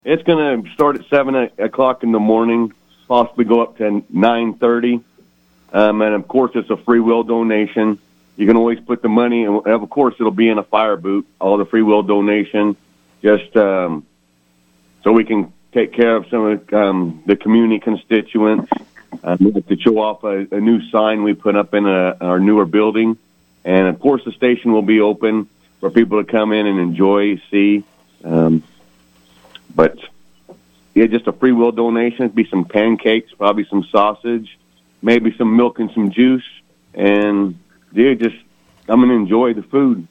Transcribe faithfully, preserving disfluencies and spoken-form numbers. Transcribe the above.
It's going to start at seven o'clock in the morning, possibly go up to nine thirty. Um, and, of course, it's a free will donation. You can always put the money, and of course, it'll be in a fire boot, all the free will donation, just um, so we can take care of some of um, the community constituents. Uh, we like to show off a, a new sign we put up in a, our newer building. And, of course, the station will be open for people to come in and enjoy, see. Um, but, yeah, just a free will donation. It'd be some pancakes, probably some sausage, maybe some milk and some juice. And, yeah, just come and enjoy the food.